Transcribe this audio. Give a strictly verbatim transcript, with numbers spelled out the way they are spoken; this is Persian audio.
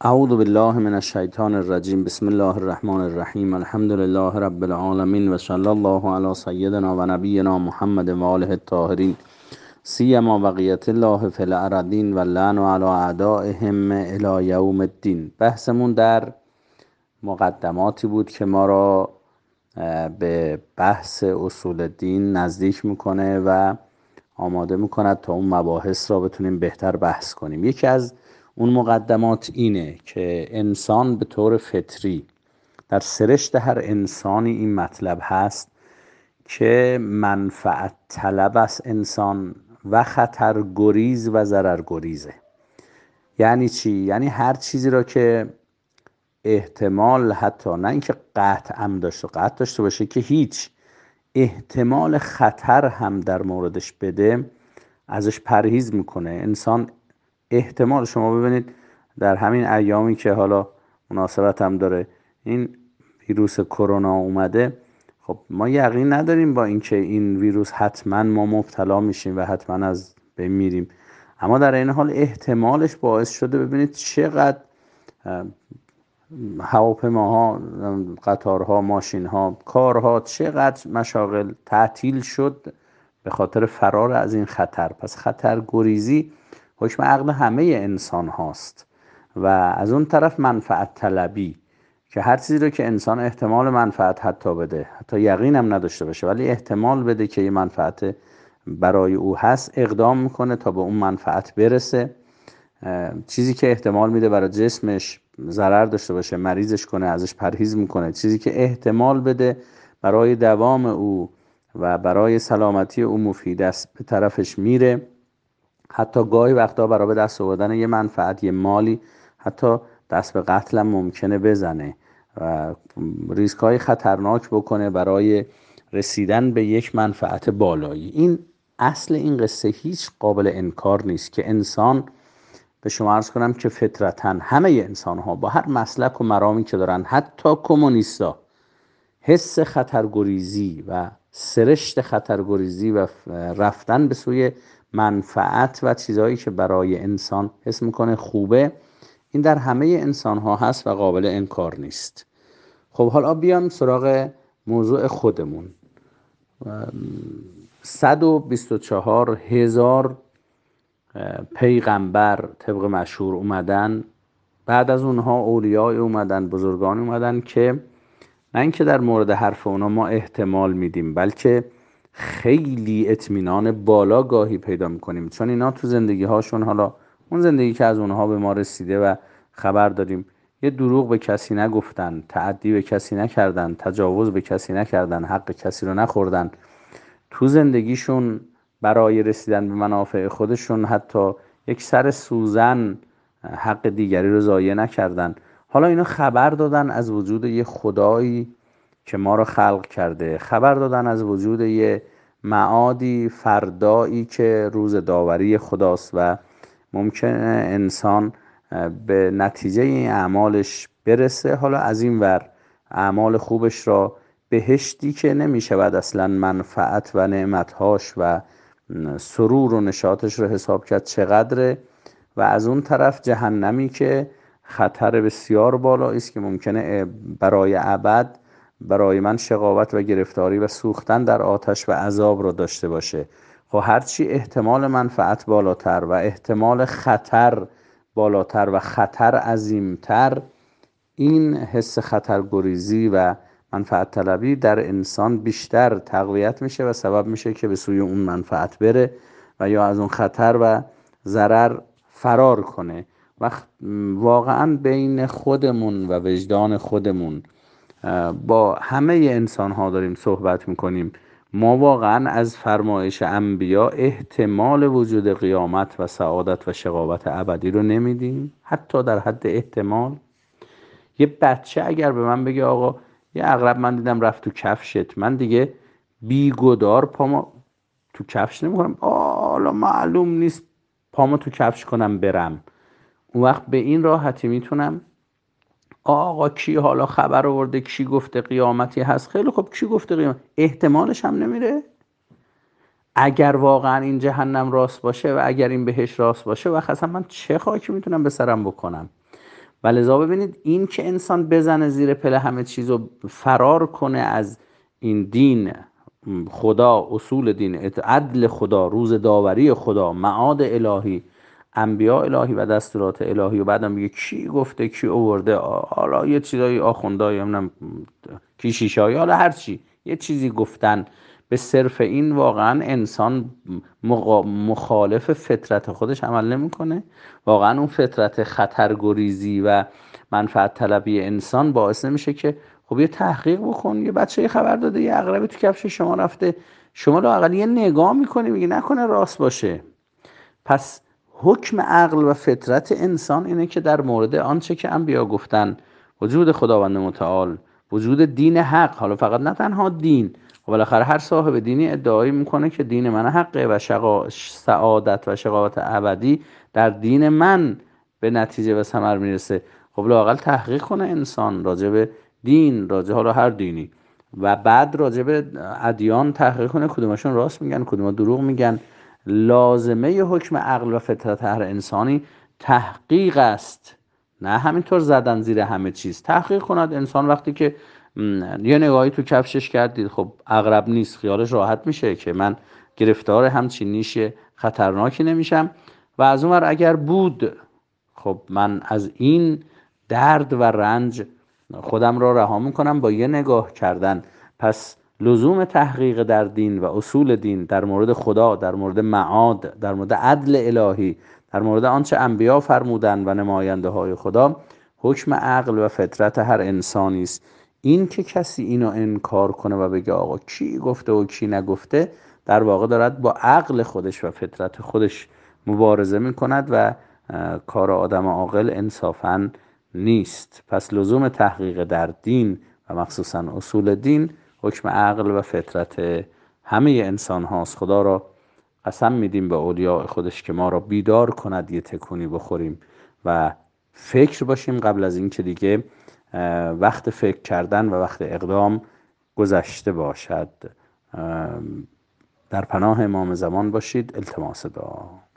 اعوذ بالله من الشیطان الرجیم. بسم الله الرحمن الرحیم. الحمد لله رب العالمین و صلی الله علی سیدنا و نبینا محمد و آله الطاهرین، سیما بقیت الله فی الارضین و لعن علی اعدائهم الی یوم الدین. بحثمون در مقدماتی بود که ما را به بحث اصول دین نزدیک میکنه و آماده میکند تا اون مباحث را بتونیم بهتر بحث کنیم. یکی از اون مقدمات اینه که انسان به طور فطری در سرشت هر انسانی این مطلب هست که منفعت طلب است انسان و خطر گریز و ضرر گریزه. یعنی چی؟ یعنی هر چیزی را که احتمال، حتی نه اینکه قطع هم داشته قطع داشته باشه که هیچ، احتمال خطر هم در موردش بده ازش پرهیز میکنه انسان. احتمال، شما ببینید در همین ایامی که حالا مناسبت هم داره این ویروس کرونا اومده، خب ما یقین نداریم با اینکه این ویروس حتما ما مبتلا میشیم و حتما از بین میریم، اما در این حال احتمالش باعث شده ببینید چقدر هواپیماها، قطارها، ماشینها، کارها، چقدر مشاغل تعطیل شد به خاطر فرار از این خطر. پس خطر گریزی حکم عقل همه انسان هاست. و از اون طرف منفعت طلبی که هر چیزی رو که انسان احتمال منفعت حتی بده، حتی یقین هم نداشته باشه ولی احتمال بده که یه منفعت برای او هست، اقدام میکنه تا به اون منفعت برسه. چیزی که احتمال میده برای جسمش ضرر داشته باشه مریضش کنه، ازش پرهیز میکنه. چیزی که احتمال بده برای دوام او و برای سلامتی او مفید است به طرفش میره. حتی گاهی وقتا برای به دست آوردن یه منفعت، یه مالی، حتی دست به قتل هم ممکنه بزنه و ریسک های خطرناک بکنه برای رسیدن به یک منفعت بالایی. این اصل این قصه هیچ قابل انکار نیست که انسان، به شما عرض کنم که فطرتاً همه انسان ها با هر مسلک و مرامی که دارن، حتی کمونیستا، حس خطرگریزی و سرشت خطرگریزی و رفتن به سوی منفعت و چیزهایی که برای انسان حس میکنه خوبه، این در همه انسان ها هست و قابل انکار نیست. خب حالا بیام سراغ موضوع خودمون. صد و بیست و چهار هزار پیغمبر طبق مشهور اومدن، بعد از اونها اولیاء اومدن، بزرگان اومدن که نه اینکه در مورد حرف اونا ما احتمال میدیم، بلکه خیلی اطمینان بالا گاهی پیدا میکنیم، چون اینا تو زندگی هاشون، حالا اون زندگی که از اونها به ما رسیده و خبر داریم، یه دروغ به کسی نگفتن، تعدی به کسی نکردن، تجاوز به کسی نکردن، حق کسی رو نخوردن. تو زندگیشون برای رسیدن به منافع خودشون حتی یک سر سوزن حق دیگری رو ضایع نکردن. حالا اینا خبر دادن از وجود یه خدایی که ما رو خلق کرده، خبر دادن از وجود یه معادی، فردایی که روز داوری خداست و ممکنه انسان به نتیجه این اعمالش برسه. حالا از این ور اعمال خوبش را بهشتی که نمیشه بعد اصلا منفعت و نعمتهاش و سرور و نشاطش رو حساب کرد چقدره، و از اون طرف جهنمی که خطر بسیار بالایی است که ممکنه برای ابد برای من شقاوت و گرفتاری و سوختن در آتش و عذاب رو داشته باشه. خب هرچی احتمال منفعت بالاتر و احتمال خطر بالاتر و خطر عظیمتر، این حس خطرگریزی و منفعت طلبی در انسان بیشتر تقویت میشه و سبب میشه که به سوی اون منفعت بره و یا از اون خطر و ضرر فرار کنه. و واقعا بین خودمون و وجدان خودمون با همه انسان ها داریم صحبت میکنیم. ما واقعا از فرمایش انبیا احتمال وجود قیامت و سعادت و شقاوت ابدی رو نمیدیم، حتی در حد احتمال. یه بچه اگر به من بگه آقا یه عقرب من دیدم رفت تو کفشت، من دیگه بیگدار پامو تو کفش نمیکنم، حالا معلوم نیست پامو تو کفش کنم برم. اون وقت به این راحتی میتونم آقا کی حالا خبر آورده، کی گفته قیامتی هست، خیلی خب کی گفته قیامت، احتمالش هم نمیره. اگر واقعا این جهنم راست باشه و اگر این بهش راست باشه و اصلا من چه خاکی میتونم به سرم بکنم؟ و لذا ببینید این که انسان بزنه زیر پله همه چیز و فرار کنه از این دین، خدا، اصول دین، عدل خدا، روز داوری خدا، معاد الهی، انبیاء الهی و دستورات الهی، و بعدم میگه کی گفته کی آورده، حالا یه چیزایی آخوندای نمیدونم کی شیشایی، حالا هر چی یه چیزی گفتن، به صرف این واقعا انسان مخالف فطرت خودش عمل نمیکنه. واقعا اون فطرت خطرگریزی و منفعت طلبی انسان باعث نمیشه که خب یه تحقیق بکن، یه بچه خبر داده یه عقربی تو کفش شما رفته، شما لااقل یه نگاه میکنی میگی نکنه راست باشه. پس حکم عقل و فطرت انسان اینه که در مورد آنچه که انبیا گفتن، وجود خداوند متعال، وجود دین حق، حالا فقط نه تنها دین، و بالاخره هر صاحب دینی ادعایی میکنه که دین من حقه و شقا... سعادت و شقاوت ابدی در دین من به نتیجه و ثمر میرسه. خب لااقل تحقیق کنه انسان راجع به دین، راجع حالا هر دینی، و بعد راجع به ادیان تحقیق کنه کدومشون راست میگن کدوم دروغ میگن. لازمه حکم عقل و فطرت هر انسانی تحقیق است، نه همینطور زدن زیر همه چیز. تحقیق کند انسان. وقتی که یه نگاهی تو کفشش کردید خب عقرب نیست، خیالش راحت میشه که من گرفتار همچین نیش خطرناکی نمیشم، و از اون ور اگر بود خب من از این درد و رنج خودم را رها میکنم با یه نگاه کردن. پس لزوم تحقیق در دین و اصول دین در مورد خدا، در مورد معاد، در مورد عدل الهی، در مورد آنچه انبیا فرمودن و نماینده های خدا، حکم عقل و فطرت هر انسانی است. این که کسی اینو انکار کنه و بگه آقا کی گفته و کی نگفته، در واقع دارد با عقل خودش و فطرت خودش مبارزه میکند و کار آدم عاقل انصافاً نیست. پس لزوم تحقیق در دین و مخصوصاً اصول دین حکم عقل و فطرت همه انسان هاست. خدا را قسم میدیم به اولیاء خودش که ما را بیدار کند یه تکونی بخوریم و فکر باشیم قبل از این که دیگه وقت فکر کردن و وقت اقدام گذشته باشد. در پناه امام زمان باشید. التماس دعا.